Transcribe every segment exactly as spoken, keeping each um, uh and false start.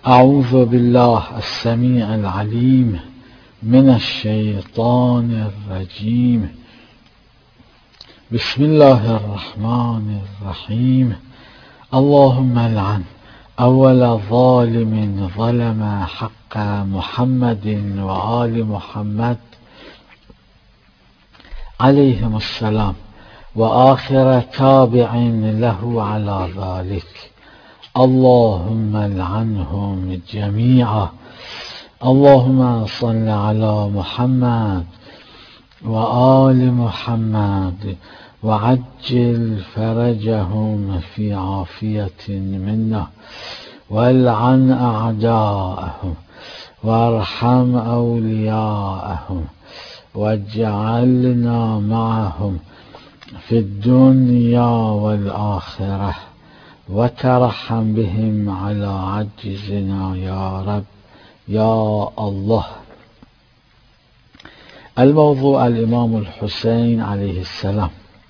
أعوذ بالله السميع العليم من الشيطان الرجيم. بسم الله الرحمن الرحيم. اللهم العن أول ظالم ظلم حق محمد وآل محمد عليهم السلام، وآخر تابع له على ذلك. اللهم العنهم جميعا. اللهم صل على محمد وآل محمد وعجل فرجهم في عافية منا، والعن أعداءهم وارحم أولياءهم، واجعلنا معهم في الدنيا والآخرة، وترحم بهم على عجزنا يا رب يا الله. الموضوع الإمام الحسين عليه السلام.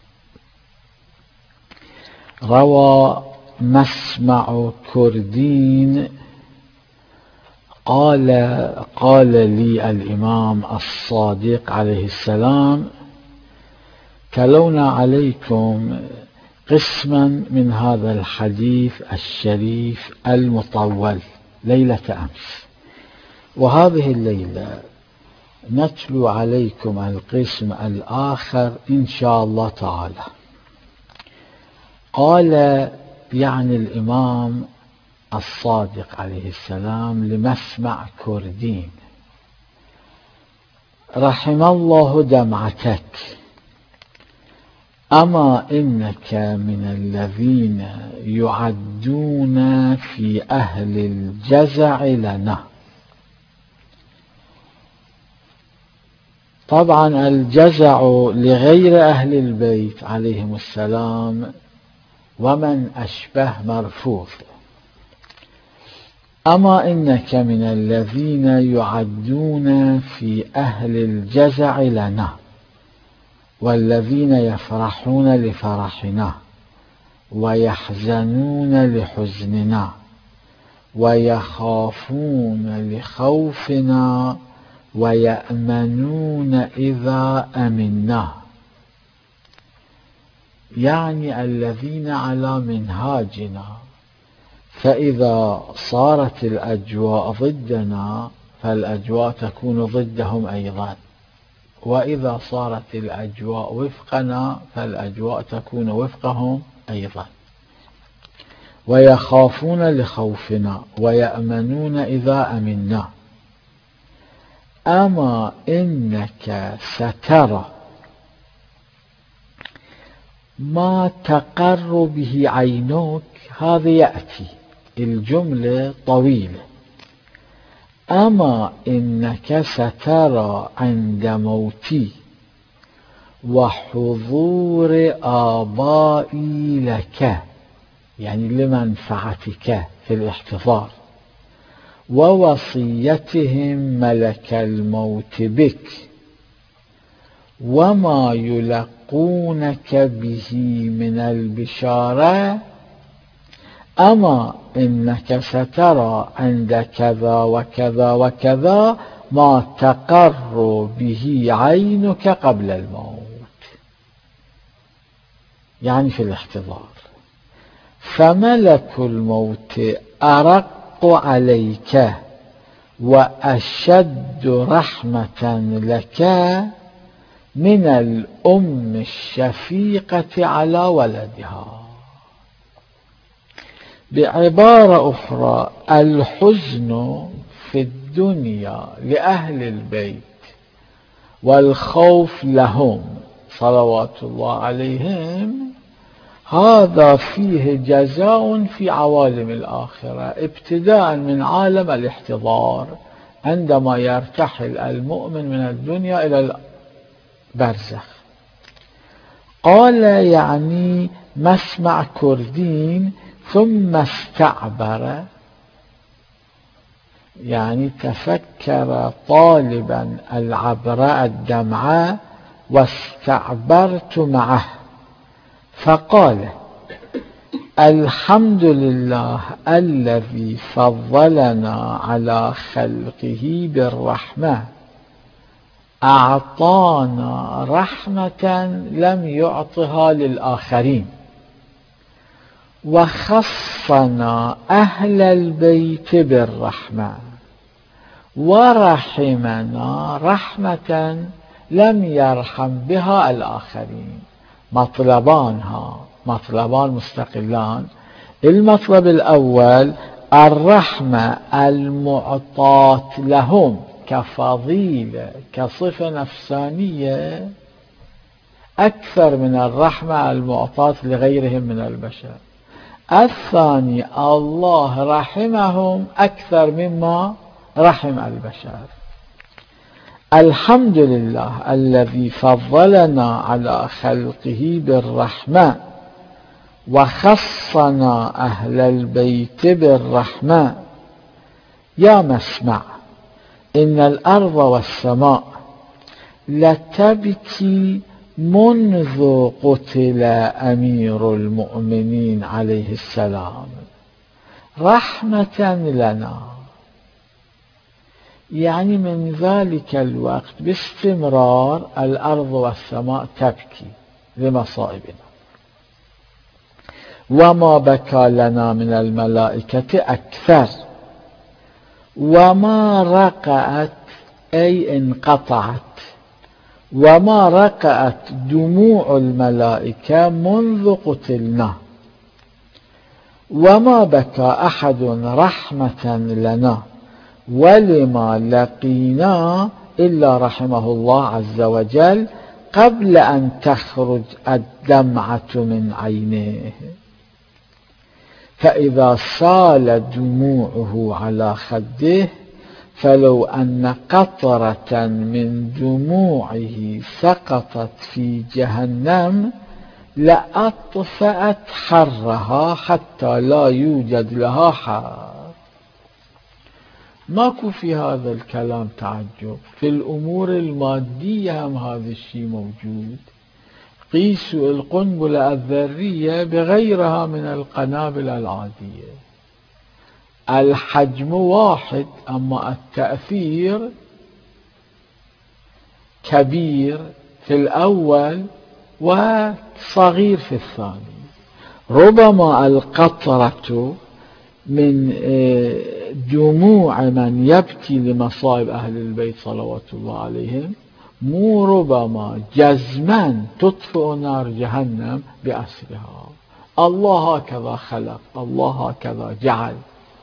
روى مسمع كردين قال قال لي الإمام الصادق عليه السلام: تلونا عليكم قسما من هذا الحديث الشريف المطول ليلة أمس، وهذه الليلة نتلو عليكم القسم الآخر إن شاء الله تعالى. قال يعني الإمام الصادق عليه السلام لمسمع كردين: رحم الله دمعتك، أما إنك من الذين يعدون في أهل الجزع لنا. طبعا الجزع لغير أهل البيت عليهم السلام ومن أشبه مرفوض. أما إنك من الذين يعدون في أهل الجزع لنا، والذين يفرحون لفرحنا ويحزنون لحزننا ويخافون لخوفنا ويأمنون إذا أمنا، يعني الذين على منهاجنا، فإذا صارت الأجواء ضدنا فالأجواء تكون ضدهم أيضا، وإذا صارت الأجواء وفقنا فالأجواء تكون وفقهم أيضا. ويخافون لخوفنا ويأمنون إذا أمنا. أما إنك سترى ما تقر به عينك. هذا يأتي الجملة طويلة. أما إنك سترى عند موتي وحضور آبائي لك، يعني لمنفعتك في الاحتضار، ووصيتهم ملك الموت بك، وما يلقونك به من البشارة. أما إنك سترى عند كذا وكذا وكذا ما تقر به عينك قبل الموت، يعني في الاحتضار. فملك الموت أرق عليك وأشد رحمة لك من الأم الشفيقة على ولدها. بعبارة أخرى، الحزن في الدنيا لأهل البيت والخوف لهم صلوات الله عليهم، هذا فيه جزاء في عوالم الآخرة، ابتداء من عالم الاحتضار عندما يرتحل المؤمن من الدنيا إلى البرزخ. قال يعني مسمع كردين: ثم استعبر، يعني تفكر طالبا العبراء الدمعة، واستعبرت معه، فقال: الحمد لله الذي فضلنا على خلقه بالرحمة، أعطانا رحمة لم يعطها للآخرين، وخصنا أهل البيت بالرحمة، ورحمنا رحمة لم يرحم بها الآخرين. مطلبانها مطلبان مستقلان. المطلب الأول الرحمة المعطاة لهم كفضيلة كصفة نفسانية أكثر من الرحمة المعطاة لغيرهم من البشر. الثاني الله رحمهم أكثر مما رحم البشر. الحمد لله الذي فضلنا على خلقه بالرحمة، وخصنا أهل البيت بالرحمة. يا مسمع، إن الأرض والسماء لتبكي منذ قتل أمير المؤمنين عليه السلام رحمة لنا، يعني من ذلك الوقت باستمرار الأرض والسماء تبكي لمصائبنا. وما بكى لنا من الملائكة أكثر، وما رقعت أي انقطعت، وما رقعت دموع الملائكة منذ قتلنا، وما بكى أحد رحمة لنا ولما لقينا إلا رحمه الله عز وجل قبل أن تخرج الدمعة من عينيه. فإذا سال دموعه على خده فلو أن قطرة من دموعه سقطت في جهنم لأطفأت حرها حتى لا يوجد لها حار. ماكو في هذا الكلام تعجب، في الأمور المادية هم هذا الشيء موجود. قيسوا القنبلة الذرية بغيرها من القنابل العادية، الحجم واحد أما التأثير كبير في الأول وصغير في الثاني. ربما القطرة من دموع من يبكي لمصائب أهل البيت صلوات الله عليهم مو ربما جزما تطفئ نار جهنم بأسرها. الله هكذا خلق، الله هكذا جعل.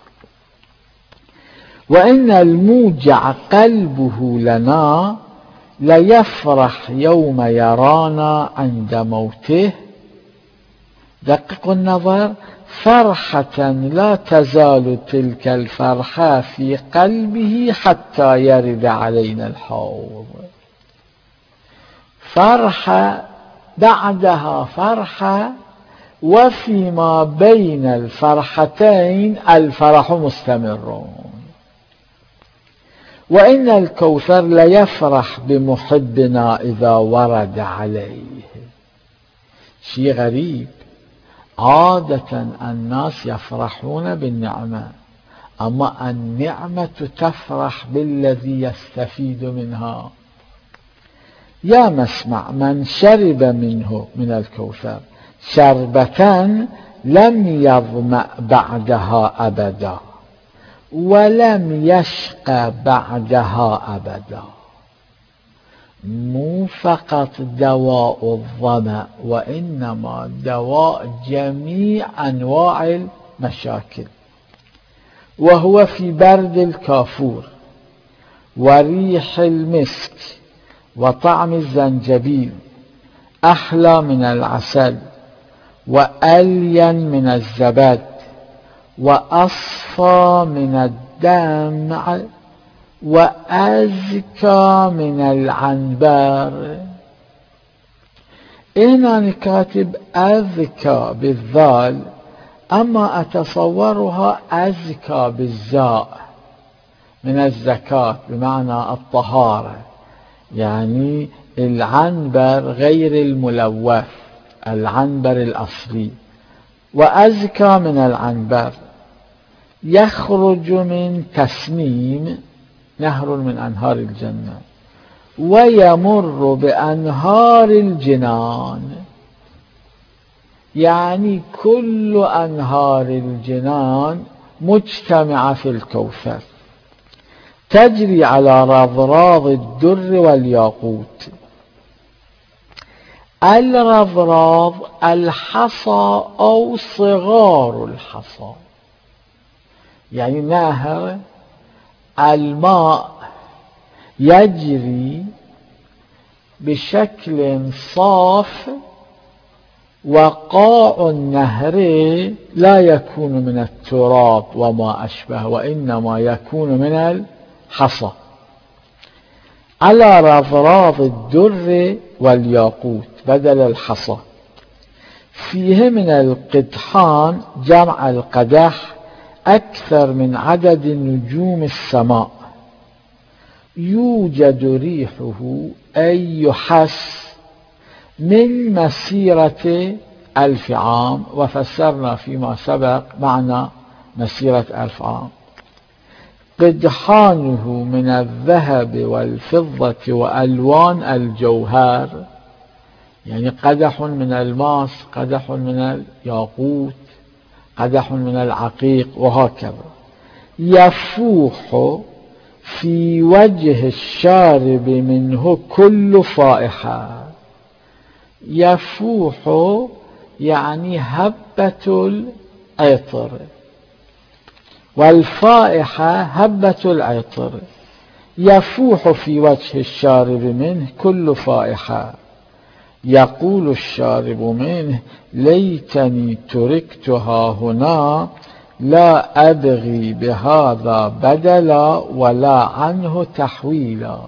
وإن الموجع قلبه لنا ليفرح يوم يرانا عند موته. دققوا النظر، فرحة لا تزال تلك الفرحة في قلبه حتى يرد علينا الحوض. فرحة بعدها فرحة، وفيما بين الفرحتين الفرح مستمر. وإن الكوثر ليفرح بمحبنا إذا ورد عليه. شيء غريب، عادة الناس يفرحون بالنعمة، أما النعمة تفرح بالذي يستفيد منها. يا مسمع، من شرب منه من الكوثر شربة لم يظمأ بعدها أبدا، ولم يشقى بعدها أبدا. مو فقط دواء الظمأ، وإنما دواء جميع أنواع المشاكل. وهو في برد الكافور وريح المسك وطعم الزنجبيل، أحلى من العسل وألين من الزبد وأصفى من الدمع وأزكى من العنبر. هنا كاتب أذكى بالذال، أما أتصورها أزكى بالزاء من الزكاة بمعنى الطهارة، يعني العنبر غير الملوث، العنبر الأصلي وأزكى من العنبر، يخرج من تسنيم نهر من أنهار الجنة، ويمر بأنهار الجنان، يعني كل أنهار الجنان مجتمعة في الكوثر، تجري على رضراض الدر والياقوت. الرضراض الحصى أو صغار الحصى، يعني نهر الماء يجري بشكل صاف، وقاع النهر لا يكون من التراب وما أشبه، وإنما يكون من الحصى، على رضراض الدر والياقوت بدل الحصى. فيه من القدحان جمع القدح أكثر من عدد نجوم السماء، يوجد ريحه أي يحس من مسيرة ألف عام، وفسرنا فيما سبق معنى مسيرة ألف عام. قدحانه من الذهب والفضة وألوان الجوهر، يعني قدح من الماس، قدح من الياقوت، قدح من العقيق، وهكذا. يفوح في وجه الشارب منه كل فائحة. يفوح يعني هبة العطر، والفائحة هبة العطر. يفوح في وجه الشارب منه كل فائحة، يقول الشارب منه ليتني تركتها هنا، لا أبغي بهذا بدلا ولا عنه تحويلا.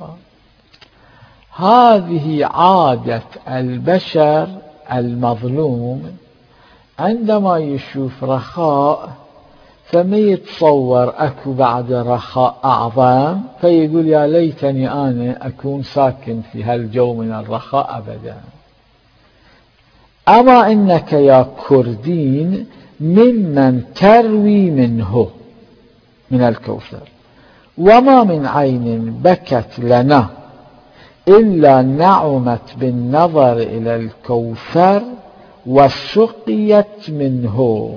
هذه عادة البشر المظلوم، عندما يشوف رخاء فما يتصور أكو بعد رخاء أعظم، فيقول يا ليتني أنا أكون ساكن في هالجو من الرخاء أبدا. أما إنك يا كردين ممن تروي منه من الكوثر، وما من عين بكت لنا إلا نعمت بالنظر إلى الكوثر وسقيت منه.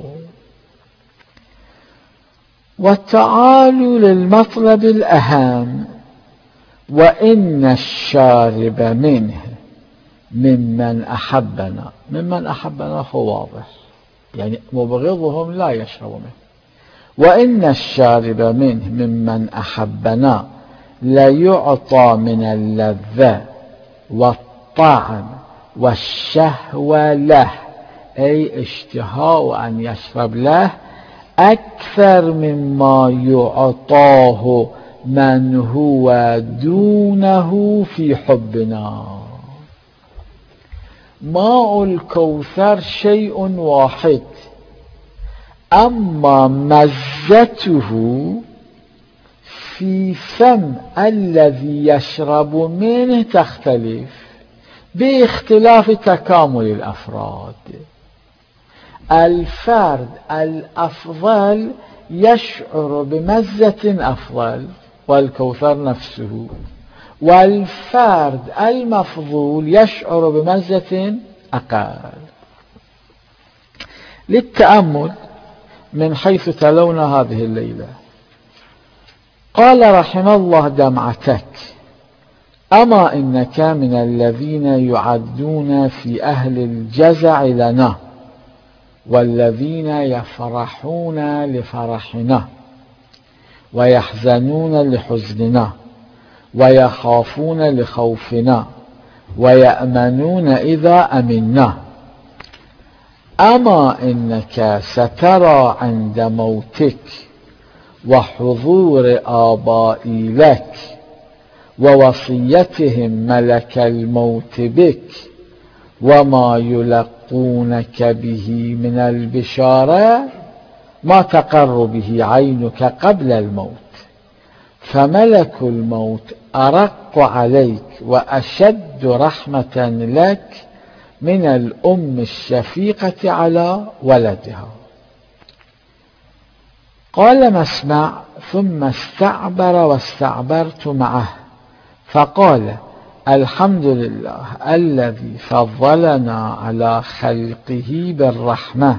وتعالوا للمطلب الأهم، وإن الشارب منه ممن أحبنا. ممن أحبنا هو واضح، يعني مبغضهم لا يشرب منه. وإن الشارب منه ممن أحبنا ليعطى من اللذة والطعم والشهوة له، أي اشتهاء أن يشرب له أكثر مما يعطاه من هو دونه في حبنا. ماء الكوثر شيء واحد، أما مزته في فم الذي يشرب منه تختلف باختلاف تكامل الأفراد. الفرد الأفضل يشعر بمزة أفضل، والكوثر نفسه، والفرد المفضول يشعر بمزة أقل. للتأمل من حيث تلونا هذه الليلة، قال رحم الله دمعتك: أما إنك من الذين يعدون في أهل الجزع لنا، والذين يفرحون لفرحنا ويحزنون لحزننا ويخافون لخوفنا ويأمنون إذا أمنا. أما إنك سترى عند موتك وحضور آبائي لك ووصيتهم ملك الموت بك وما يلقونك به من البشارة ما تقر به عينك قبل الموت، فملك الموت أرق عليك وأشد رحمة لك من الأم الشفيقة على ولدها. قال مسمع: ثم استعبر واستعبرت معه فقال: الحمد لله الذي فضلنا على خلقه بالرحمة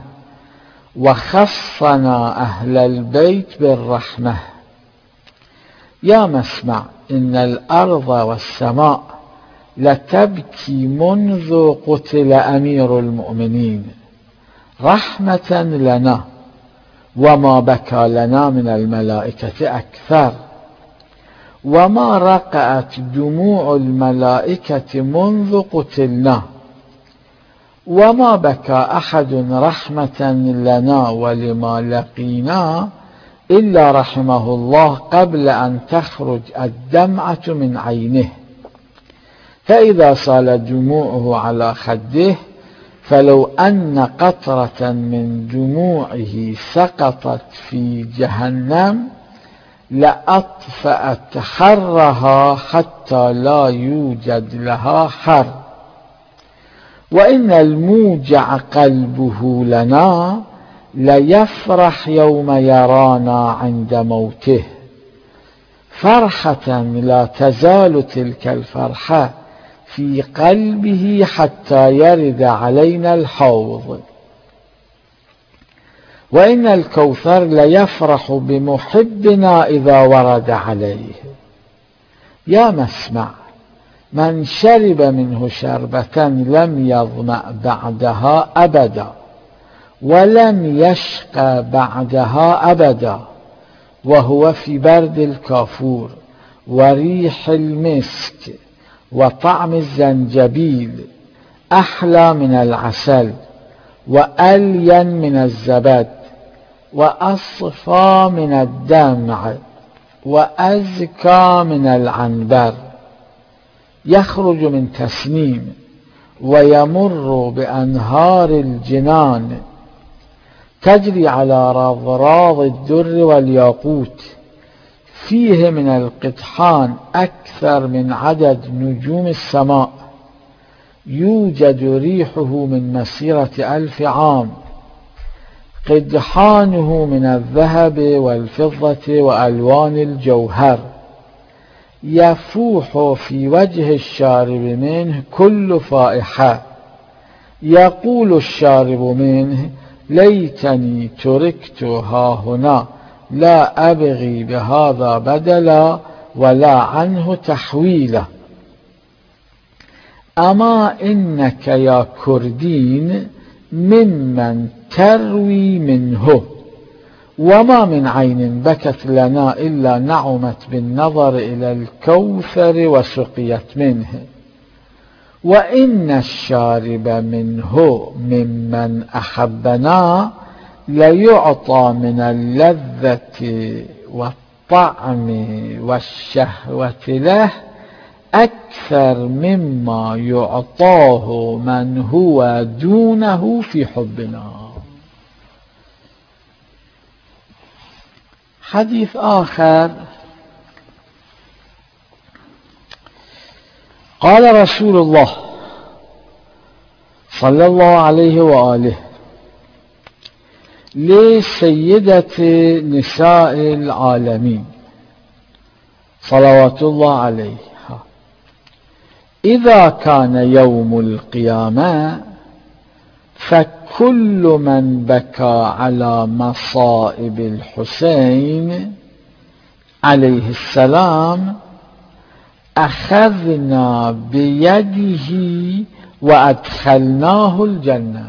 وخصنا أهل البيت بالرحمة. يا مسمع، إن الأرض والسماء لتبكي منذ قتل أمير المؤمنين رحمة لنا، وما بكى لنا من الملائكة أكثر، وما رقعت دموع الملائكة منذ قتلنا، وما بكى أحد رحمة لنا ولما لقينا إلا رحمه الله قبل أن تخرج الدمعة من عينه، فإذا صال دموعه على خده فلو أن قطرة من دموعه سقطت في جهنم لأطفأت حرها حتى لا يوجد لها حر. وإن الموجع قلبه لنا ليفرح يوم يرانا عند موته فرحة لا تزال تلك الفرحة في قلبه حتى يرد علينا الحوض. وإن الكوثر ليفرح بمحبنا إذا ورد عليه. يا مسمع، من شرب منه شربة لم يظمأ بعدها أبدا ولم يشقى بعدها أبدا، وهو في برد الكافور وريح المسك وطعم الزنجبيل أحلى من العسل وألين من الزبد وأصفى من الدمع وأزكى من العنبر، يخرج من تسنيم ويمر بأنهار الجنان تجري على رضراض الدر والياقوت، فيه من القطحان أكثر من عدد نجوم السماء، يوجد ريحه من مسيرة ألف عام، قدحانه من الذهب والفضة وألوان الجوهر، يفوح في وجه الشارب منه كل فائحة، يقول الشارب منه: ليتني تركت هاهنا لا أبغي بهذا بدلا ولا عنه تحويلا. أما إنك يا كردين ممن تروي منه، وما من عين بكت لنا إلا نعمت بالنظر إلى الكوثر وسقيت منه، وإن الشارب منه ممن أحبنا ليعطى من اللذة والطعم والشهوة له أكثر مما يعطاه من هو دونه في حبنا. حديث آخر: قال رسول الله صلى الله عليه وآله لسيدة نساء العالمين صلوات الله عليه: إذا كان يوم القيامة فكل من بكى على مصائب الحسين عليه السلام أخذنا بيده وأدخلناه الجنة.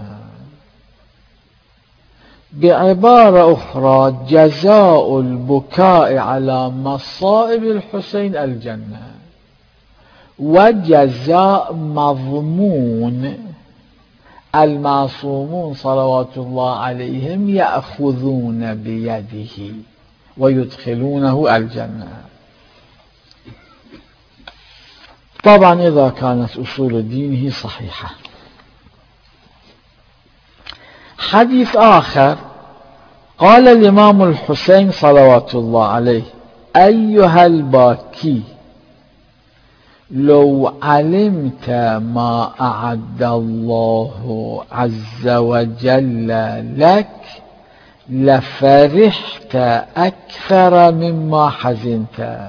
بعبارة أخرى، جزاء البكاء على مصائب الحسين الجنة، وجزاء مضمون المعصومون صلوات الله عليهم يأخذون بيده ويدخلونه الجنة. طبعا إذا كانت أصول دينه صحيحة. حديث آخر: قال الإمام الحسين صلوات الله عليه: أيها الباكي لو علمت ما أعد الله عز وجل لك لفرحت أكثر مما حزنت.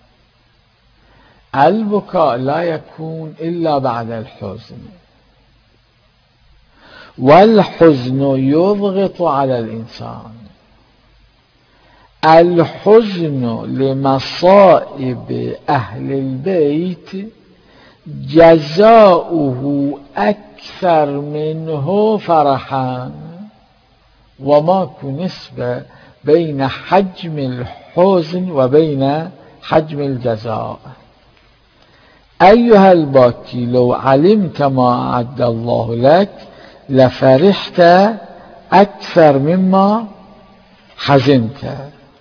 البكاء لا يكون إلا بعد الحزن، والحزن يضغط على الإنسان. الحزن لمصائب أهل البيت جزاؤه أكثر منه فرحا، وماكو نسبة بين حجم الحزن وبين حجم الجزاء. أيها الباكي، لو علمت ما أعد الله لك لفرحت أكثر مما حزنت.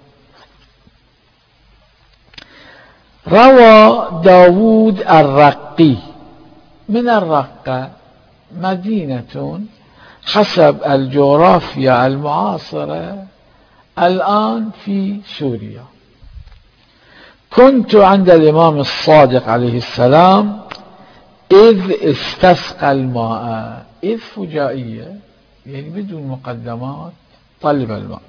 روى داود الرقي من الرقة، مدينة حسب الجغرافيا المعاصرة الآن في سوريا. كنت عند الإمام الصادق عليه السلام إذ استسقى الماء، إذ فجائية يعني بدون مقدمات، طلب الماء،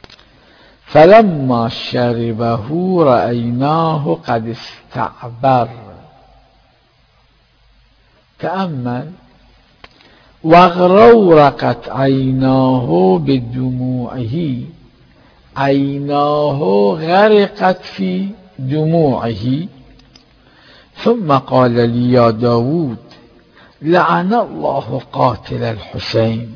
فلما شربه رأيناه قد استعبر. تأمل: واغرورقت عيناه بدموعه، عيناه غرقت في دموعه. ثم قال لي: يا داود، لعن الله قاتل الحسين.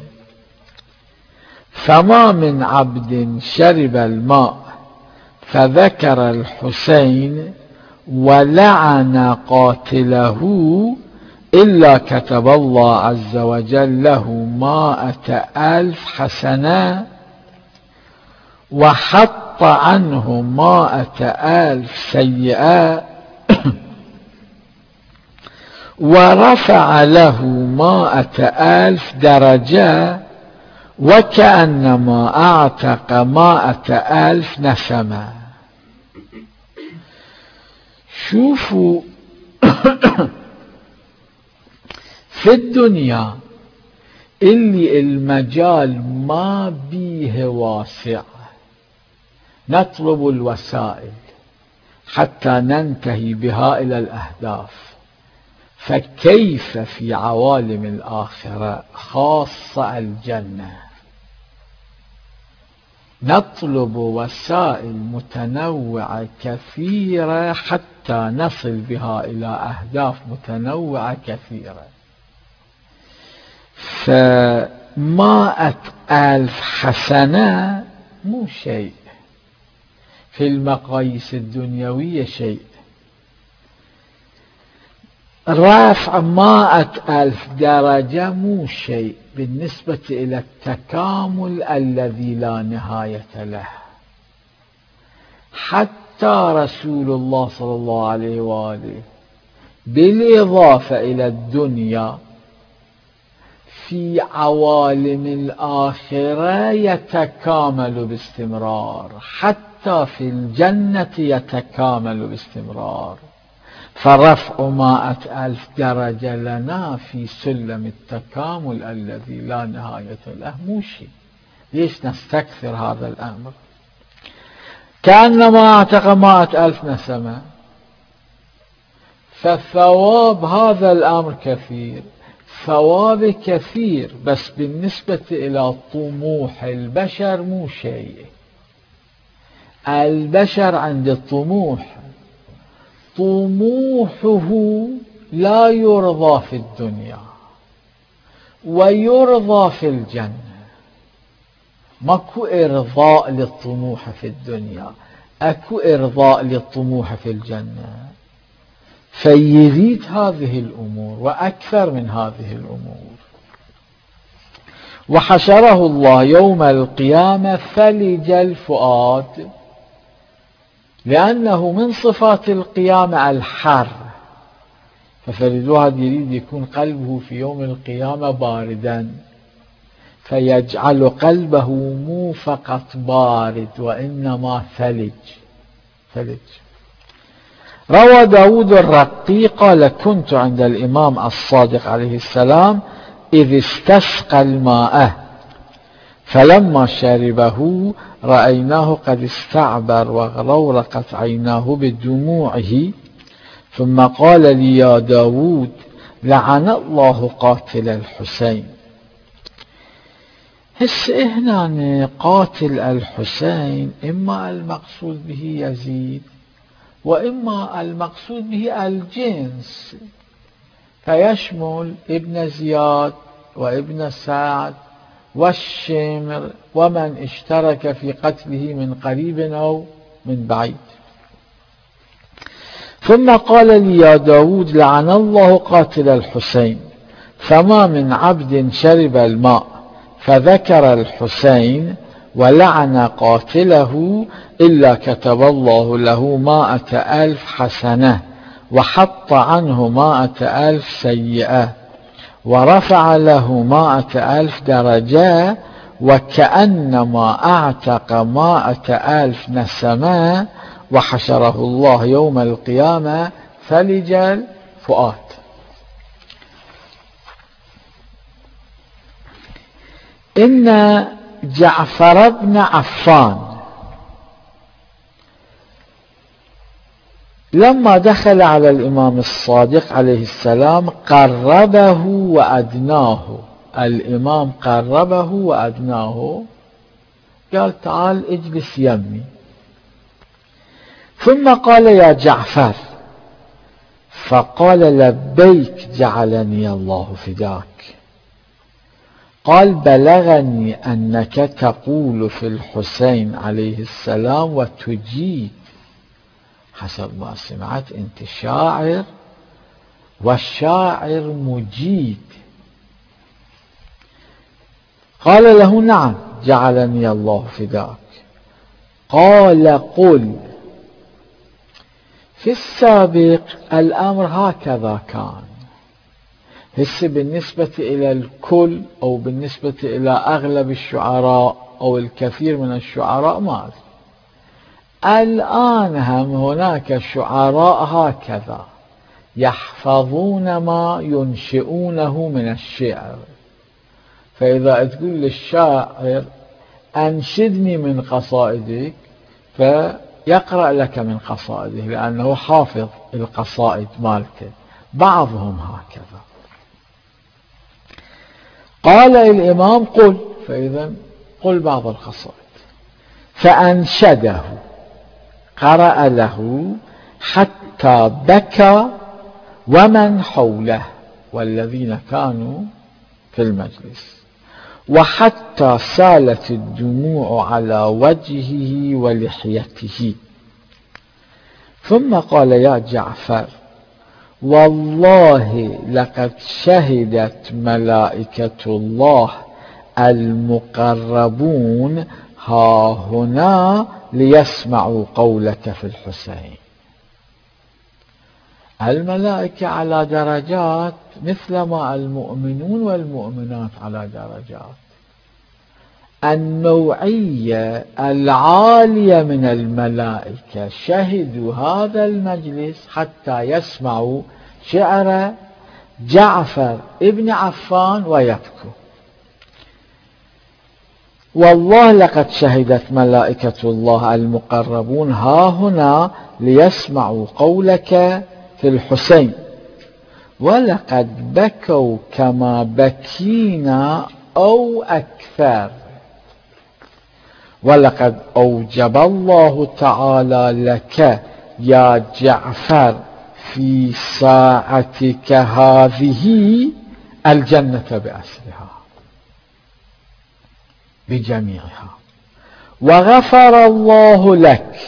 فما من عبد شرب الماء فذكر الحسين ولعن قاتله إلا كتب الله عز وجل له مائة ألف حسنة، وحط عنه مائة ألف سيئة، ورفع له مائة ألف درجة، وكأنما أعتق مائة ألف نسمة. شوفوا في الدنيا اللي المجال ما بيه واسع نطلب الوسائل حتى ننتهي بها إلى الأهداف، فكيف في عوالم الآخرة خاصة الجنة؟ نطلب وسائل متنوعة كثيرة حتى نصل بها إلى أهداف متنوعة كثيرة. فمائة ألف حسنة مو شيء في المقاييس الدنيوية، شيء. رفع مائة ألف درجة مو شيء بالنسبة إلى التكامل الذي لا نهاية له. حتى رسول الله صلى الله عليه وآله بالإضافة إلى الدنيا في عوالم الآخرة يتكامل باستمرار، حتى في الجنة يتكامل باستمرار. فرفع مائة ألف درجة لنا في سلم التكامل الذي لا نهاية له مو شيء. ليش نستكثر هذا الأمر؟ كأنما اعتق مائة ألف نسمة. فالثواب هذا الأمر كثير، ثواب كثير، بس بالنسبة إلى طموح البشر مو شيء. البشر عند الطموح طموحه لا يرضى في الدنيا ويرضى في الجنة. ماكو إرضاء للطموح في الدنيا، أكو إرضاء للطموح في الجنة. فيريد هذه الأمور وأكثر من هذه الأمور. وحشره الله يوم القيامة ثلج الفؤاد، لأنه من صفات القيامة الحر. ففريد واحد يريد يكون قلبه في يوم القيامة باردا، فيجعل قلبه مو فقط بارد وإنما ثلج ثلج. روى داود الرقي قال كنت عند الإمام الصادق عليه السلام إذ استسقى الماء فلما شربه رأيناه قد استعبر وغرورقت عيناه بدموعه ثم قال لي يا داود لعن الله قاتل الحسين. هسه هنا قاتل الحسين إما المقصود به يزيد وإما المقصود به الجنس، فيشمل ابن زياد وابن سعد والشمر ومن اشترك في قتله من قريب أو من بعيد. ثم قال لي يا داود لعن الله قاتل الحسين فما من عبد شرب الماء فذكر الحسين ولعن قاتله إلا كتب الله له مائة ألف حسنة وحط عنه مائة ألف سيئة ورفع له مائة ألف درجة وكأنما أعتق مائة ألف نسمة وحشره الله يوم القيامة فلج الفؤاد. إن جعفر بن عفان لما دخل على الإمام الصادق عليه السلام قربه وأدناه، الإمام قربه وأدناه، قال تعال اجلس يمي، ثم قال يا جعفر، فقال لبيك جعلني الله فداك. قال بلغني أنك تقول في الحسين عليه السلام وتجيد، حسب ما سمعت أنت شاعر والشاعر مجيد. قال له نعم جعلني الله فداك. قال قل. في السابق الأمر هكذا كان، هسه بالنسبة إلى الكل أو بالنسبة إلى أغلب الشعراء أو الكثير من الشعراء ما أدري. الآن هم هناك شعراء هكذا يحفظون ما ينشئونه من الشعر، فإذا تقول للشاعر أنشدني من قصائدك فيقرأ لك من قصائده لأنه حافظ القصائد مالته، بعضهم هكذا. قال الإمام قل، فإذا قل بعض القصائد، فأنشده، قرأ له حتى بكى ومن حوله والذين كانوا في المجلس، وحتى سالت الدموع على وجهه ولحيته. ثم قال يا جعفر والله لقد شهدت ملائكة الله المقربون ها هنا ليسمعوا قولك في الحسين. الملائكة على درجات مثلما المؤمنون والمؤمنات على درجات. النوعية العالية من الملائكة شهدوا هذا المجلس حتى يسمعوا شعر جعفر ابن عفان ويبكوا. والله لقد شهدت ملائكة الله المقربون ها هنا ليسمعوا قولك في الحسين، ولقد بكوا كما بكينا أو أكثر، ولقد أوجب الله تعالى لك يا جعفر في ساعتك هذه الجنة بأسرها بجميعها وغفر الله لك.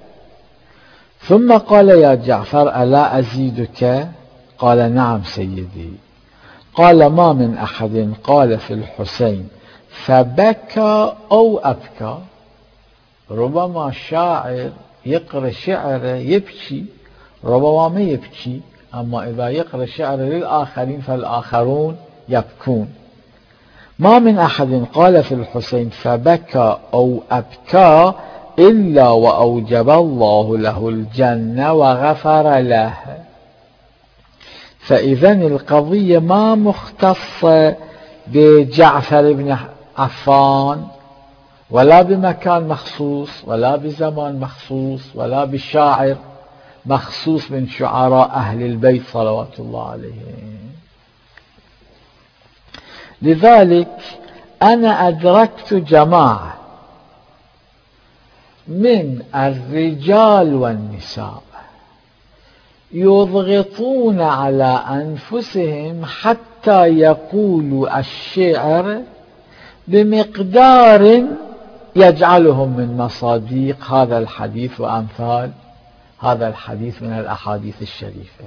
ثم قال يا جعفر ألا أزيدك؟ قال نعم سيدي. قال ما من أحد قال في الحسين فبكى أو أبكى. ربما شاعر يقرأ شعر يبكي، ربما ما يبكي، أما إذا يقرأ شعر للآخرين فالآخرون يبكون. ما من أحد قال في الحسين فبكى أو أبكى إلا وأوجب الله له الجنة وغفر له. فإذا القضية ما مختصة بجعفر بن عفان ولا بمكان مخصوص ولا بزمان مخصوص ولا بشاعر مخصوص من شعراء أهل البيت صلوات الله عليهم. لذلك أنا أدركت جماعة من الرجال والنساء يضغطون على أنفسهم حتى يقولوا الشعر بمقدار يجعلهم من مصاديق هذا الحديث وأمثال هذا الحديث من الأحاديث الشريفة.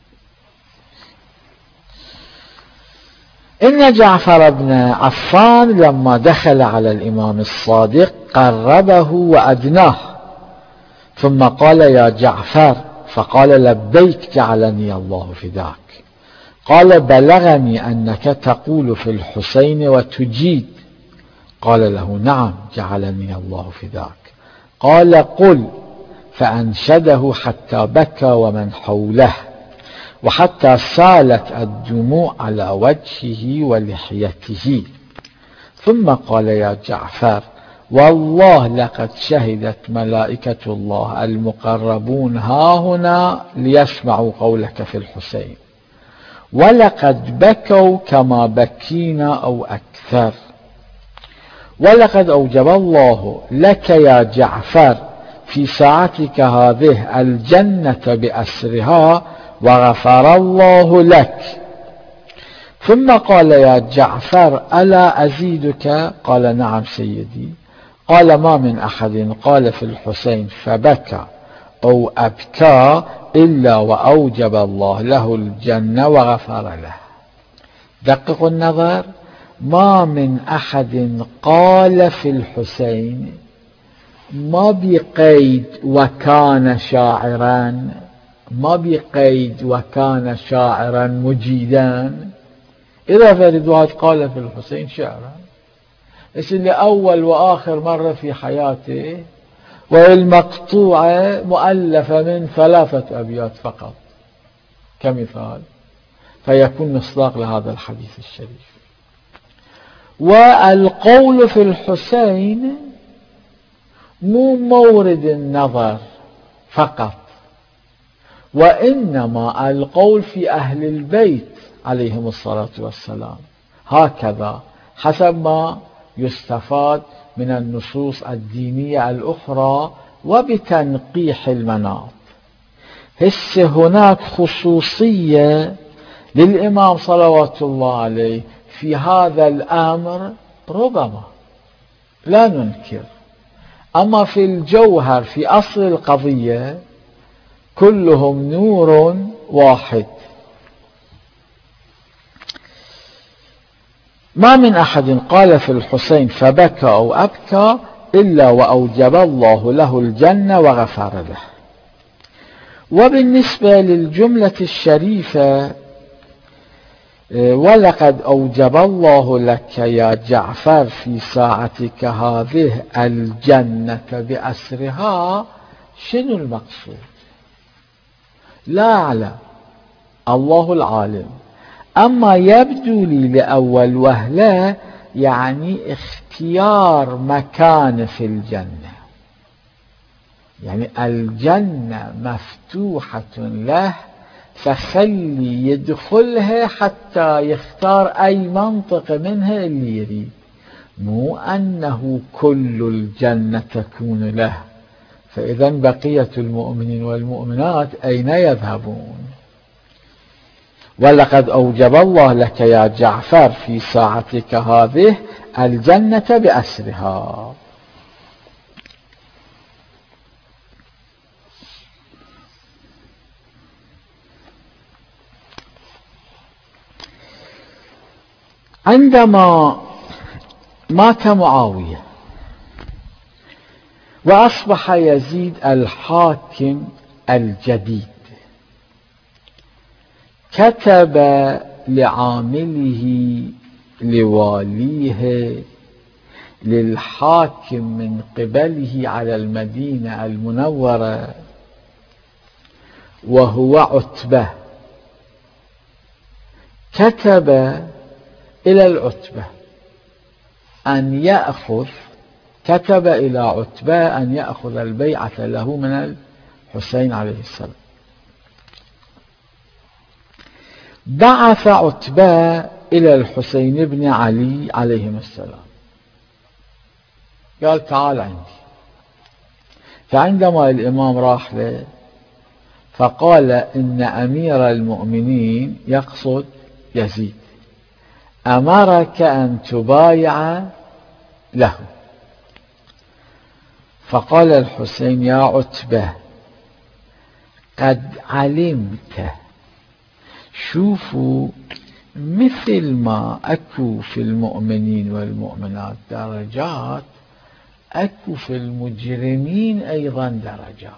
إن جعفر بن عفان لما دخل على الإمام الصادق قربه وأدناه ثم قال يا جعفر، فقال لبيك جعلني الله فداك. قال بلغني أنك تقول في الحسين وتجيد. قال له نعم جعلني الله فداك. قال قل. فأنشده حتى بكى ومن حوله وحتى سالت الدموع على وجهه ولحيته. ثم قال يا جعفر والله لقد شهدت ملائكة الله المقربون هاهنا ليسمعوا قولك في الحسين ولقد بكوا كما بكينا أو أكثر. ولقد أوجب الله لك يا جعفر في ساعتك هذه الجنة بأسرها وغفر الله لك. ثم قال يا جعفر ألا أزيدك؟ قال نعم سيدي. قال ما من أحد قال في الحسين فبكى أو أبكى إلا وأوجب الله له الجنة وغفر له. دققوا النظر، ما من أحد قال في الحسين، ما بقيد وكان شاعرا، ما بقيد وكان شاعرا مجيدا. إذا فرد واحد قال في الحسين شعرا بس اللي أول وآخر مرة في حياته والمقطوعة مؤلفة من ثلاثة أبيات فقط كمثال، فيكون مصداق لهذا الحديث الشريف. والقول في الحسين مو مورد النظر فقط، وإنما القول في أهل البيت عليهم الصلاة والسلام، هكذا حسب ما يستفاد من النصوص الدينية الأخرى وبتنقيح المناط. هسه هناك خصوصية للإمام صلوات الله عليه في هذا الأمر ربما لا ننكر، أما في الجوهر في أصل القضية كلهم نور واحد. ما من أحد قال في الحسين فبكى أو أبكى إلا وأوجب الله له الجنة وغفر له. وبالنسبة للجملة الشريفة ولقد أوجب الله لك يا جعفر في ساعتك هذه الجنة بأسرها، شنو المقصود؟ لا أعلم، الله العالم. أما يبدو لي لأول وهلة يعني اختيار مكان في الجنة، يعني الجنة مفتوحة له فخلي يدخلها حتى يختار أي منطق منها اللي يريد، مو أنه كل الجنة تكون له. فإذا بقية المؤمنين والمؤمنات أين يذهبون؟ ولقد أوجب الله لك يا جعفر في ساعتك هذه الجنة بأسرها. عندما مات معاوية وأصبح يزيد الحاكم الجديد، كتب لعامله لواليه للحاكم من قبله على المدينة المنورة وهو عتبة، كتب إلى العتبة أن يأخذ كتب إلى عتبة أن يأخذ البيعة له من الحسين عليه السلام. بعث عتبة إلى الحسين بن علي عليهم السلام، قال تعال عندي. فعندما الإمام راح له فقال إن أمير المؤمنين يقصد يزيد أمرك أن تبايع له. فقال الحسين يا عتبة قد علمت. شوفوا مثل ما أكو في المؤمنين والمؤمنات درجات، أكو في المجرمين أيضا درجات.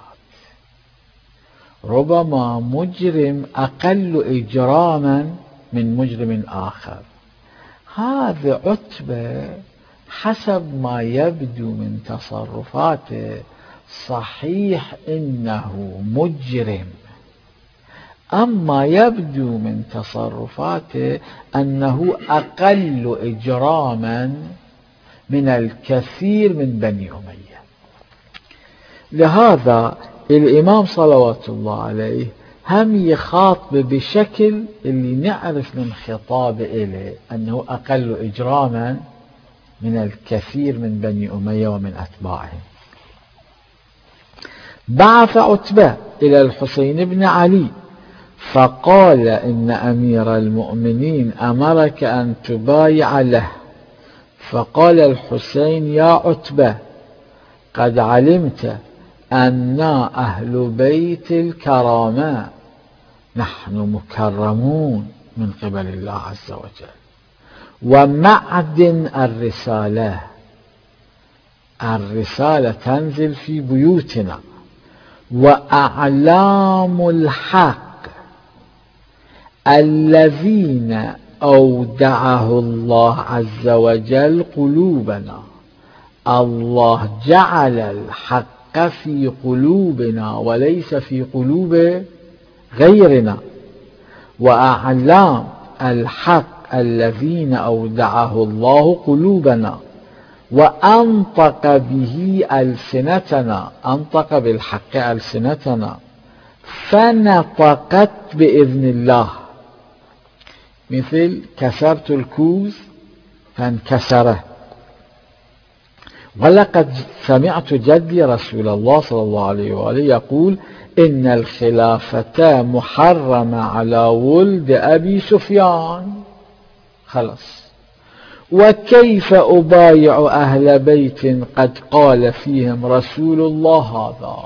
ربما مجرم أقل إجراما من مجرم آخر. هذا عتبة حسب ما يبدو من تصرفاته صحيح إنه مجرم، أما يبدو من تصرفاته أنه أقل إجراما من الكثير من بني أمية. لهذا الإمام صلوات الله عليه هم يخاطب بشكل اللي نعرف من خطابه إليه أنه أقل إجراما من الكثير من بني أمية ومن أتباعهم. بعث عتبة إلى الحسين بن علي فقال إن أمير المؤمنين أمرك أن تبايع له. فقال الحسين يا عتبة قد علمت أننا أهل بيت الكرامة، نحن مكرمون من قبل الله عز وجل، ومعدن الرسالة، الرسالة تنزل في بيوتنا، وأعلام الحق الذين أودعه الله عز وجل قلوبنا. الله جعل الحق في قلوبنا وليس في قلوب غيرنا. وأعلام الحق الذين أودعه الله قلوبنا وأنطق به ألسنتنا، أنطق بالحق ألسنتنا فنطقت بإذن الله. مثل كسرت الكوز فانكسره. ولقد سمعت جدي رسول الله صلى الله عليه وآله يقول إن الخلافة محرمة على ولد أبي سفيان. خلص. وكيف أبايع أهل بيت قد قال فيهم رسول الله هذا؟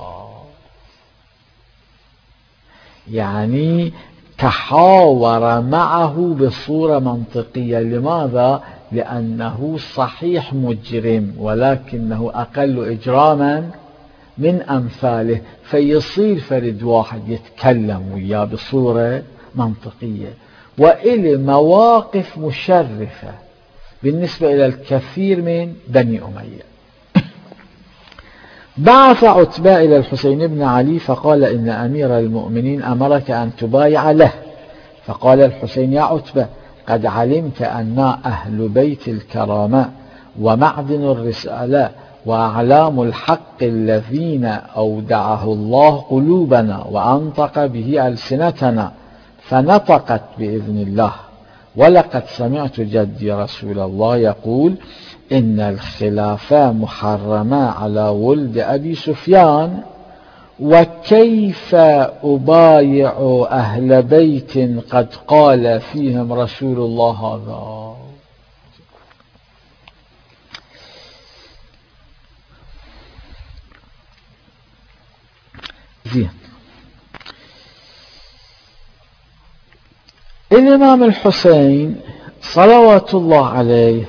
يعني تحاور معه بصورة منطقية. لماذا؟ لأنه صحيح مجرم ولكنه أقل إجراما من أمثاله، فيصير فرد واحد يتكلم وياه بصورة منطقية وإلى مواقف مشرفة بالنسبة إلى الكثير من بني أمية. بعث عتبة إلى الحسين بن علي فقال إن أمير المؤمنين أمرك أن تبايع له. فقال الحسين يا عتبة قد علمت أننا أهل بيت الكرامة ومعدن الرسالة وأعلام الحق الذين أودعه الله قلوبنا وأنطق به ألسنتنا فنطقت بإذن الله. ولقد سمعت جدي رسول الله يقول إن الخلافة محرمة على ولد أبي سفيان. وكيف أبايع أهل بيت قد قال فيهم رسول الله هذا؟ زين. الإمام الحسين صلوات الله عليه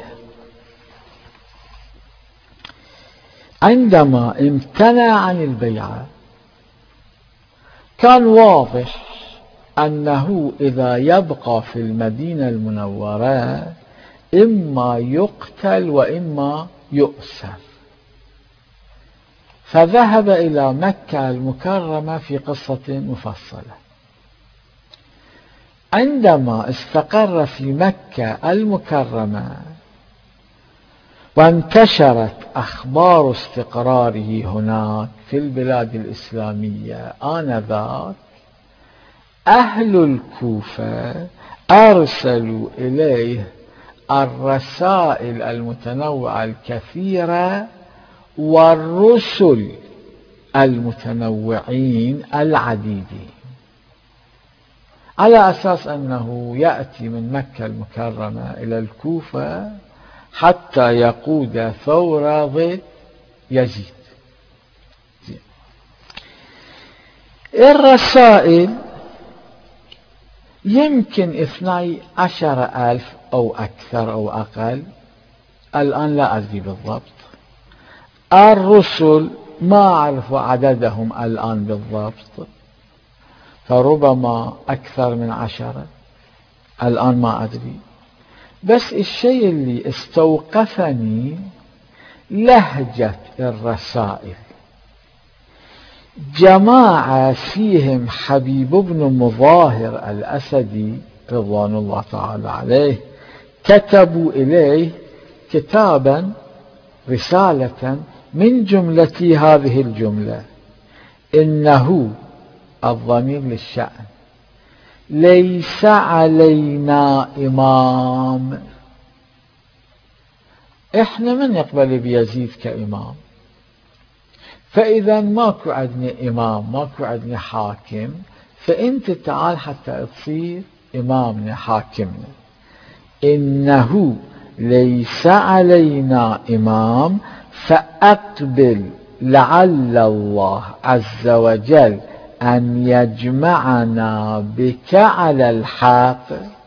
عندما امتنع عن البيعة كان واضح أنه إذا يبقى في المدينة المنورة إما يقتل وإما يؤسر، فذهب إلى مكة المكرمة في قصة مفصلة. عندما استقر في مكة المكرمة وانتشرت أخبار استقراره هناك في البلاد الإسلامية آنذاك، أهل الكوفة أرسلوا إليه الرسائل المتنوعة الكثيرة والرسل المتنوعين العديدين، على أساس أنه يأتي من مكة المكرمة إلى الكوفة حتى يقود ثورة ضد يزيد. الرسائل يمكن اثني عشر ألف أو أكثر أو أقل، الآن لا أدري بالضبط. الرسل ما أعرف عددهم الآن بالضبط، فربما أكثر من عشرة، الآن ما أدري. بس الشيء اللي استوقفني لهجة الرسائل. جماعة فيهم حبيب بن مظاهر الأسدي رضوان الله تعالى عليه كتبوا إليه كتابا رسالة من جملة هذه الجملة: إنه الضمير للشأن ليس علينا إمام. إحنا من يقبل بيزيد كإمام؟ فإذا ماكو عندنا إمام، ماكو عندنا حاكم، فأنت تعال حتى تصير إمامنا حاكمنا. إنه ليس علينا إمام فأقبل لعل الله عز وجل أن يجمعنا بك على الحق.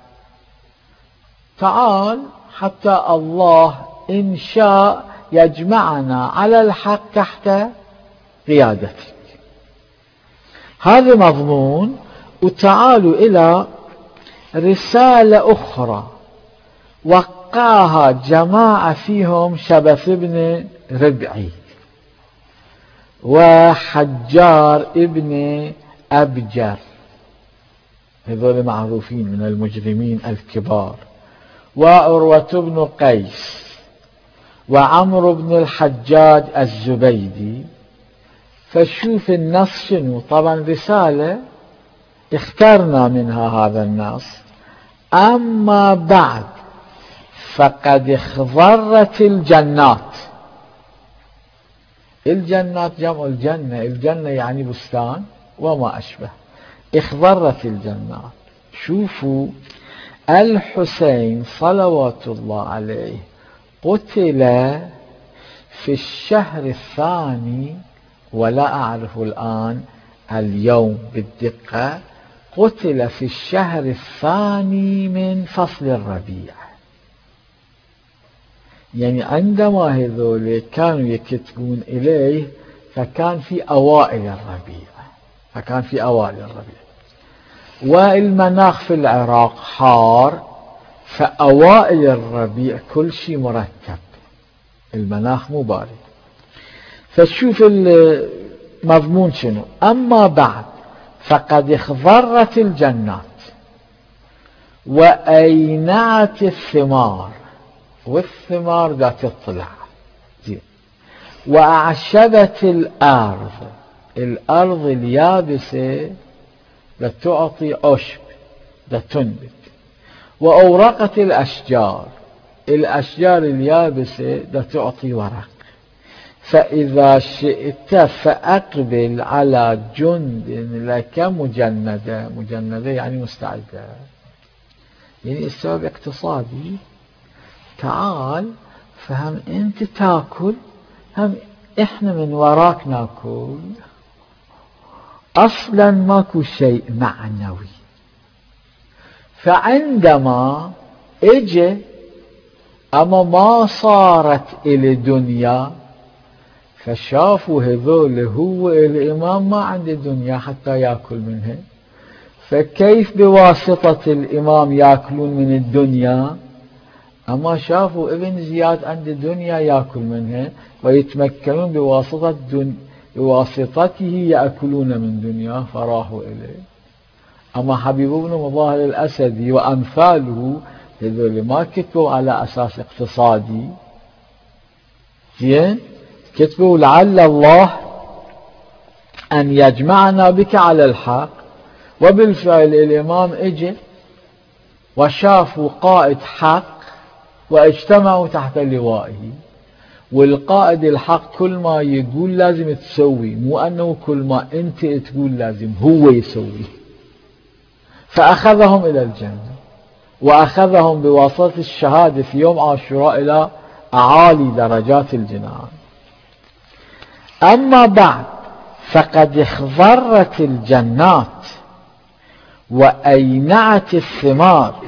تعال حتى الله إن شاء يجمعنا على الحق تحت قيادتك. هذا مضمون. وتعالوا إلى رسالة أخرى وقعها جماعة فيهم شبث بن ربعي وحجار ابن أبجر، هذول معروفين من المجرمين الكبار، وعروة بن قيس وعمرو بن الحجاج الزبيدي. فشوف النص شنو. طبعا رسالة اخترنا منها هذا النص: أما بعد فقد اخضرت الجنات. الجنات جمع الجنة، الجنة يعني بستان وما أشبه. اخضرت الجنات. شوفوا الحسين صلوات الله عليه قتل في الشهر الثاني، ولا أعرف الآن اليوم بالدقة، قتل في الشهر الثاني من فصل الربيع. يعني عندما هذول كانوا يكتبون إليه فكان في أوائل الربيع، فكان في أوائل الربيع، والمناخ في العراق حار، فأوائل الربيع كل شيء مرتب، المناخ مو بارد. فشوف المضمون شنو: أما بعد فقد اخضرت الجنات وأينعت الثمار، والثمار ذات الطلع، وأعشبت الأرض، الأرض اليابسة لتعطي عشب لتنبت، وأورقت الأشجار، الأشجار اليابسة لتعطي ورق. فإذا شئت فأقبل على جند لك مجندة، مجندة يعني مستعدة، يعني السبب اقتصادي. تعال فهم أنت تاكل، هم إحنا من وراك ناكل. أصلا ماكو شيء معنوي. فعندما اجى أما ما صارت إلى دنيا، فشافوا هذول هو الإمام ما عنده دنيا حتى يأكل منها، فكيف بواسطة الإمام يأكلون من الدنيا؟ أما شافوا ابن زياد عند دنيا يأكل منها ويتمكنون بواسطة دن بواسطته يأكلون من دنيا فراحوا إليه. أما حبيب بن مظاهر الأسدي وأمثاله هذول ما كتبوا على أساس اقتصادي، زين، كتبوا لعل الله أن يجمعنا بك على الحق. وبالفعل الإمام اجى وشافوا قائد حق واجتمعوا تحت لوائه، والقائد الحق كل ما يقول لازم تسوي، مو أنه كل ما أنت تقول لازم هو يسوي. فأخذهم إلى الجنة وأخذهم بواسطة الشهادة في يوم عاشوراء إلى أعالي درجات الجنان. أما بعد فقد اخضرت الجنات وأينعت الثمار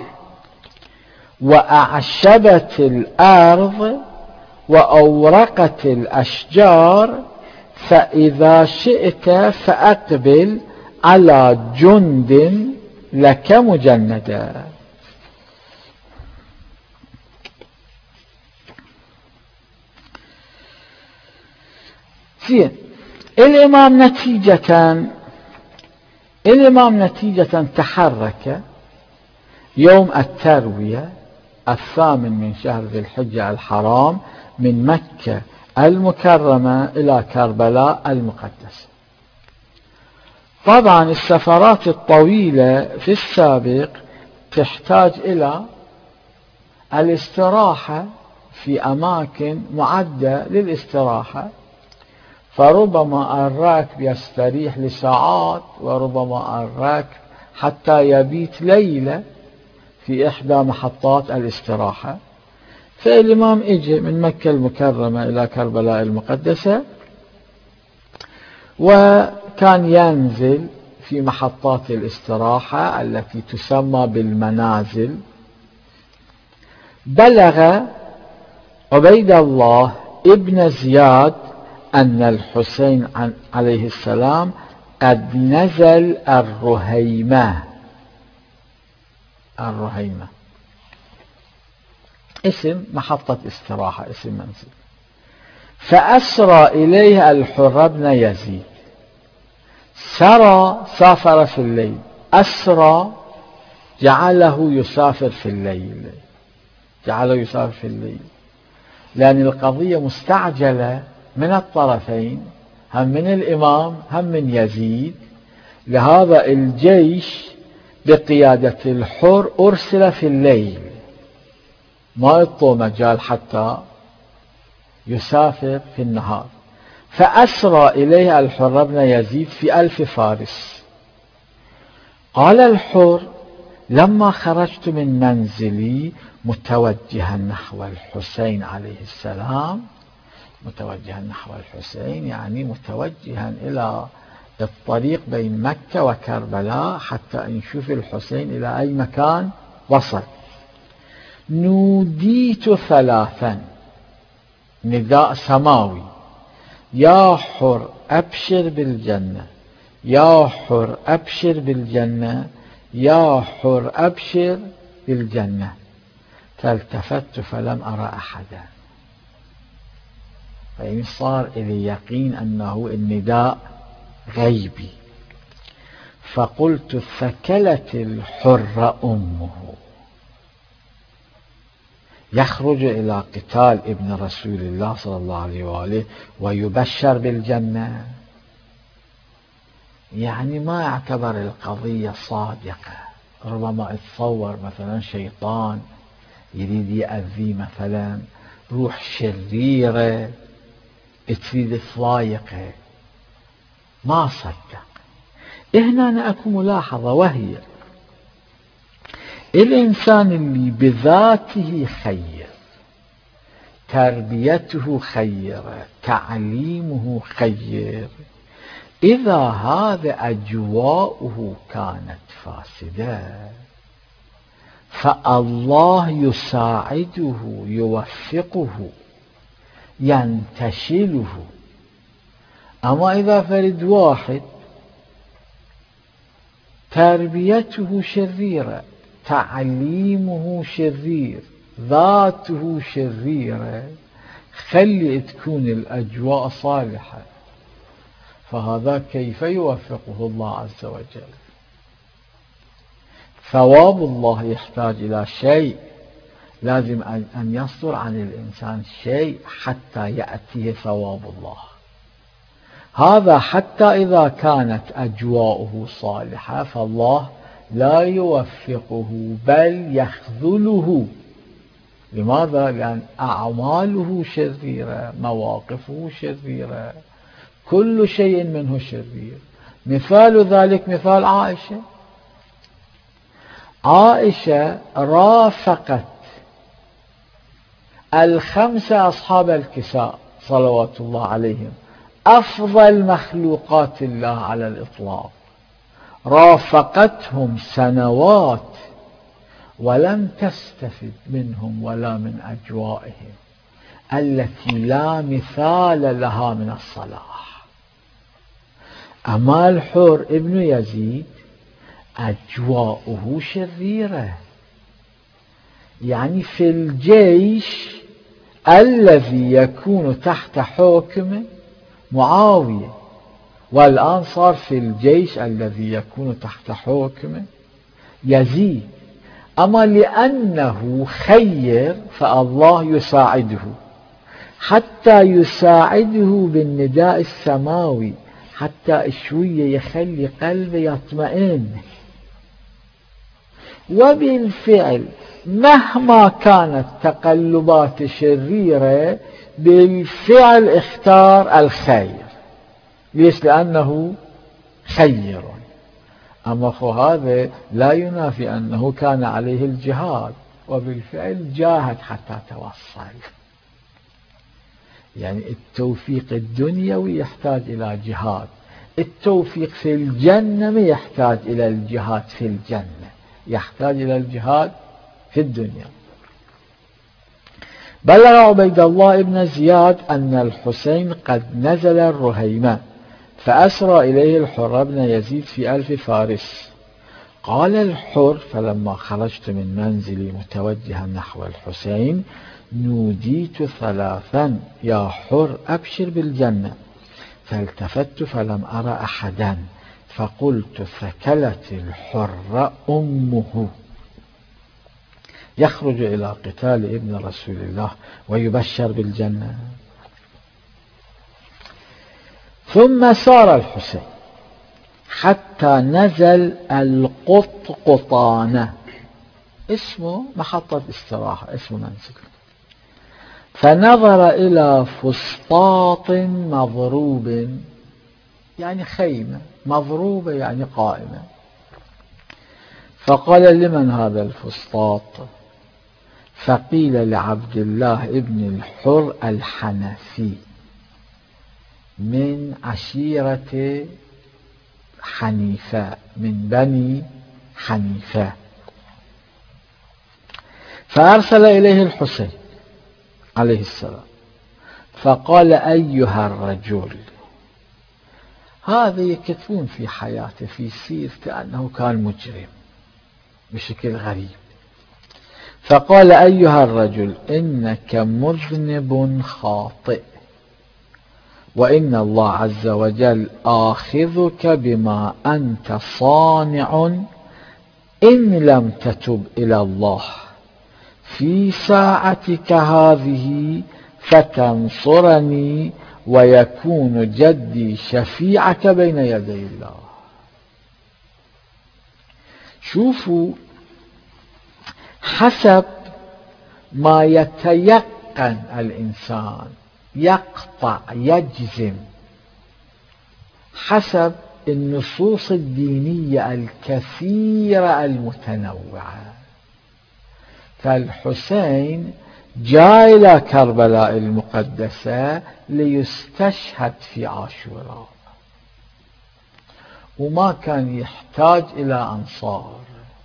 وأعشبت الأرض وأورقت الأشجار، فإذا شئت فأقبل على جند لك مجندا. زين، الإمام نتيجة الإمام نتيجة تحرك يوم التروية الثامن من شهر ذي الحجة الحرام من مكة المكرمة إلى كربلاء المقدسة. طبعا السفرات الطويلة في السابق تحتاج إلى الاستراحة في أماكن معدة للاستراحة، فربما الراكب يستريح لساعات، وربما الراكب حتى يبيت ليلة في إحدى محطات الاستراحة. فالإمام اجى من مكة المكرمة إلى كربلاء المقدسة، وكان ينزل في محطات الاستراحة التي تسمى بالمنازل. بلغ عبيد الله ابن زياد أن الحسين عليه السلام قد نزل الرهيمة. الرهيمة اسم محطة استراحة، اسم منزل. فأسرى إليه الحر بن يزيد. سرى سافر في الليل، أسرى جعله يسافر في الليل، جعله يسافر في الليل، لأن القضية مستعجلة من الطرفين، هم من الإمام هم من يزيد. لهذا الجيش بقيادة الحر أرسل في الليل، ما يعطوا مجال حتى يسافر في النهار. فأسرى إليه الحر بن يزيد في ألف فارس. قال الحر: لما خرجت من منزلي متوجها نحو الحسين عليه السلام، متوجها نحو الحسين يعني متوجها إلى الطريق بين مكة وكربلاء حتى نشوف الحسين إلى أي مكان وصل. نوديت ثلاثا، نداء سماوي: يا حر أبشر بالجنة، يا حر أبشر بالجنة، يا حر أبشر بالجنة. فالتفت فلم أرى أحدا، فإن صار إلي يقين أنه النداء غيبي. فقلت: ثكلت الحر أمه. يخرج إلى قتال ابن رسول الله صلى الله عليه وآله ويبشر بالجنة، يعني ما يعتبر القضية صادقة. ربما يتصور مثلا شيطان يريد يأذي، مثلا روح شريرة تريد تضايقه، ما صدق. هنا أكو ملاحظة، وهي الإنسان اللي بذاته خير، تربيته خيرة، تعليمه خير، إذا هذا أجواؤه كانت فاسدة فالله يساعده، يوفقه، ينتشله. أما إذا فرد واحد تربيته شريرة، تعليمه شرير، ذاته شريرة، خلي تكون الأجواء صالحة، فهذا كيف يوفقه الله عز وجل؟ ثواب الله يحتاج إلى شيء، لازم أن يصدر عن الإنسان شيء حتى يأتيه ثواب الله. هذا حتى إذا كانت أجواؤه صالحة فالله لا يوفقه بل يخذله. لماذا؟ لأن أعماله شريرة، مواقفه شريرة، كل شيء منه شرير. مثال ذلك مثال عائشة. عائشة رافقت الخمسة أصحاب الكساء صلوات الله عليهم، أفضل مخلوقات الله على الإطلاق، رافقتهم سنوات ولم تستفد منهم ولا من أجوائهم التي لا مثال لها من الصلاح. أما الحر ابن يزيد أجواؤه شريرة، يعني في الجيش الذي يكون تحت حكم معاوية، والآن صار في الجيش الذي يكون تحت حكم يزيد. أما لأنه خير فالله يساعده، حتى يساعده بالنداء السماوي، حتى شوية يخلي قلبه يطمئن. وبالفعل مهما كانت تقلبات شريرة بالفعل اختار الخير. ليش؟ لأنه خير. أما هذا لا ينافي أنه كان عليه الجهاد، وبالفعل جاهد حتى توصل. يعني التوفيق الدنيوي يحتاج إلى جهاد، التوفيق في الجنة ما يحتاج إلى الجهاد في الجنة، يحتاج إلى الجهاد في الدنيا. بلغ عبيد الله بن زياد أن الحسين قد نزل الرهيمة فأسرى إليه الحر بن يزيد في ألف فارس. قال الحر: فلما خرجت من منزلي متوجها نحو الحسين نوديت ثلاثا: يا حر أبشر بالجنة. فالتفت فلم أرى أحدا، فقلت: ثكلت الحر أمه. يخرج إلى قتال ابن رسول الله ويبشر بالجنة. ثم سار الحسين حتى نزل القطقطانة، اسمه محطة استراحة، اسمه منزل. فنظر إلى فسطاط مضروب، يعني خيمة مضروبة يعني قائمة. فقال: لمن هذا الفسطاط؟ فقيل: لعبد الله ابن الحر الحنفي من عشيرة حنيفة، من بني حنيفة. فأرسل إليه الحسين عليه السلام فقال: أيها الرجل. هذا يكتبون في حياته في سيرته أنه كان مجرم بشكل غريب. فقال: أيها الرجل، إنك مذنب خاطئ، وإن الله عز وجل آخذك بما أنت صانع إن لم تتب إلى الله في ساعتك هذه فتنصرني ويكون جدي شفيعك بين يدي الله. شوفوا، حسب ما يتيقن الإنسان يقطع يجزم، حسب النصوص الدينية الكثيرة المتنوعة. فالحسين جاء إلى كربلاء المقدسة ليستشهد في عاشوراء، وما كان يحتاج إلى أنصار،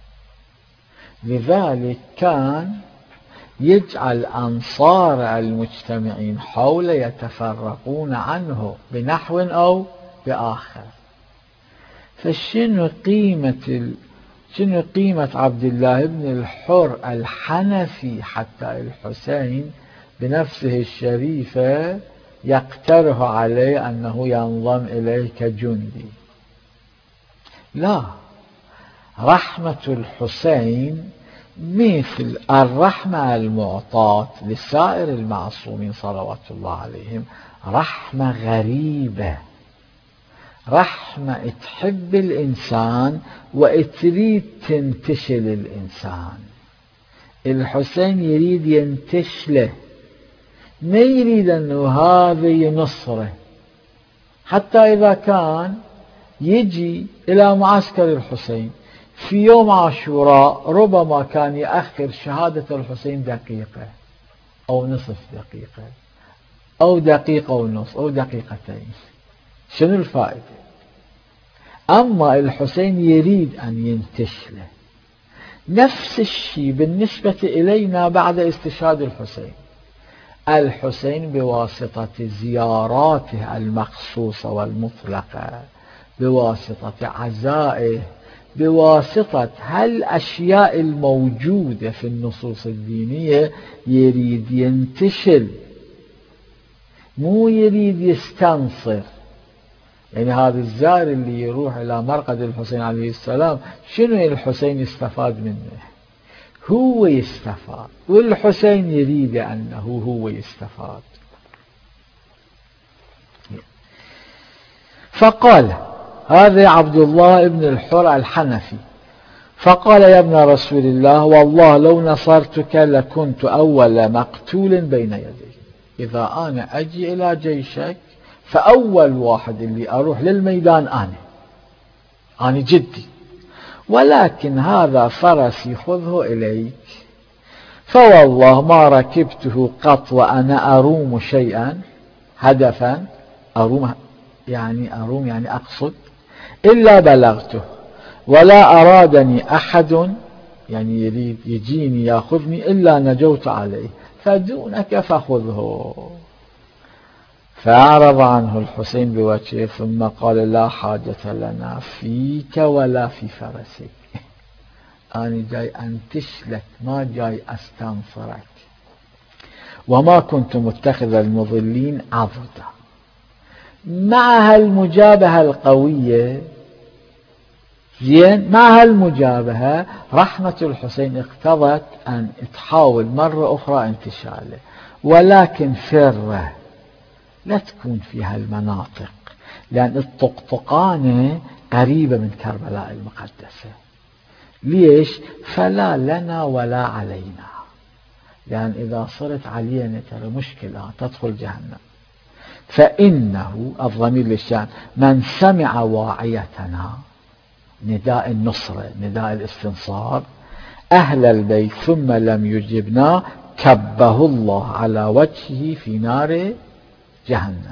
لذلك كان يجعل أنصار المجتمعين حوله يتفرقون عنه بنحو أو بآخر. فشنو قيمة شنو قيمة عبد الله بن الحر الحنفي حتى الحسين بنفسه الشريفة يقترح عليه أنه ينضم إليه كجندي؟ لا، رحمة الحسين مثل الرحمة المعطاة لسائر المعصومين صلوات الله عليهم، رحمة غريبة، رحمة تحب الإنسان وتريد تنتشل الإنسان. الحسين يريد ينتشله، ما يريد أنه هذا ينصره، حتى إذا كان يجي إلى معسكر الحسين في يوم عاشوراء ربما كان يأخر شهادة الحسين دقيقة أو نصف دقيقة أو دقيقة ونصف أو دقيقتين، شنو الفائدة؟ أما الحسين يريد أن ينتشله. نفس الشيء بالنسبة إلينا بعد استشهاد الحسين. الحسين بواسطة زياراته المخصوصة والمطلقة، بواسطة عزائه، بواسطة هالأشياء الموجودة في النصوص الدينية يريد ينتشل، مو يريد يستنصر. يعني هذا الزائر اللي يروح إلى مرقد الحسين عليه السلام شنو الحسين يستفاد منه؟ هو يستفاد، والحسين يريد أنه هو يستفاد. فقال هذا عبد الله بن الحر الحنفي، فقال يا ابن رسول الله والله لو نصرتك لكنت أول مقتول بين يديك. إذا أنا أجي إلى جيشك فأول واحد اللي أروح للميدان أنا أنا جدي، ولكن هذا فرسي خذه إليك، فوالله ما ركبته قط وأنا أروم شيئا هدفا، أروم يعني أروم يعني أقصد، إلا بلغته، ولا أرادني أحد يعني يريد يجيني يأخذني إلا نجوت عليه، فدونك فخذه. فأعرض عنه الحسين بوجهه ثم قال لا حاجة لنا فيك ولا في فرسك، أنا جاي أنتشلك ما جاي أستنصرك، وما كنت متخذ المضلين عضدا. مع هالمجابهة القوية زين، مع هالمجابهة رحمة الحسين اقتضت أن تحاول مرة أخرى انتشاله، ولكن فره لا تكون في هالمناطق، لأن الطقطقانة قريبة من كربلاء المقدسة. ليش؟ فلا لنا ولا علينا، لأن إذا صرت علينا ترى مشكلة تدخل جهنم. فإنه الضمير للشأن من سمع واعيتنا نداء النصرة نداء الاستنصار أهل البيت ثم لم يجبنا كبه الله على وجهه في نار جهنم.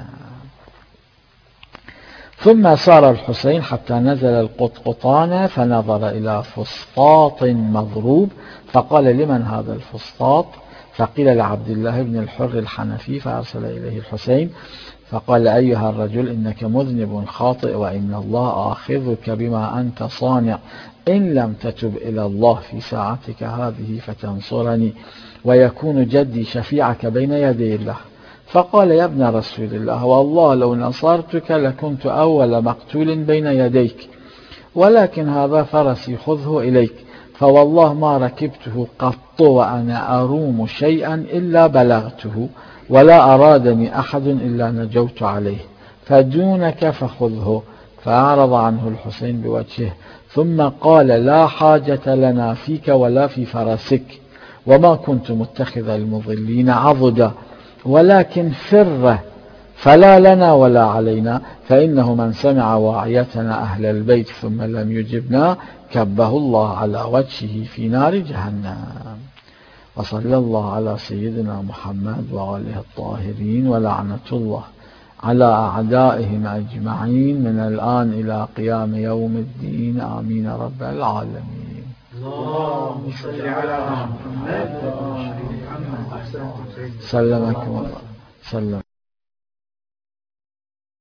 ثم سار الحسين حتى نزل القطقطان فنظر إلى فسطاط مضروب، فقال لمن هذا الفسطاط؟ فقيل لعبد الله بن الحر الحنفي، فأرسل إليه الحسين فقال أيها الرجل إنك مذنب خاطئ، وإن الله آخذك بما أنت صانع إن لم تتب إلى الله في ساعتك هذه فتنصرني، ويكون جدي شفيعك بين يدي الله. فقال يا ابن رسول الله والله لو نصرتك لكنت أول مقتول بين يديك، ولكن هذا فرسي خذه إليك، فوالله ما ركبته قط وأنا أروم شيئا إلا بلغته، ولا أرادني أحد إلا نجوت عليه، فدونك فخذه. فأعرض عنه الحسين بوجهه ثم قال لا حاجة لنا فيك ولا في فرسك، وما كنت متخذ المضلين عضدا، ولكن فره فلا لنا ولا علينا، فإنه من سمع واعيتنا أهل البيت ثم لم يجبنا كبه الله على وجهه في نار جهنم. وصلى الله على سيدنا محمد وآله الطاهرين، ولعنة الله على أعدائهم أجمعين من الآن إلى قيام يوم الدين، آمين رب العالمين. اللهم صل على محمد وآل محمد. سلمكم الله. سلم.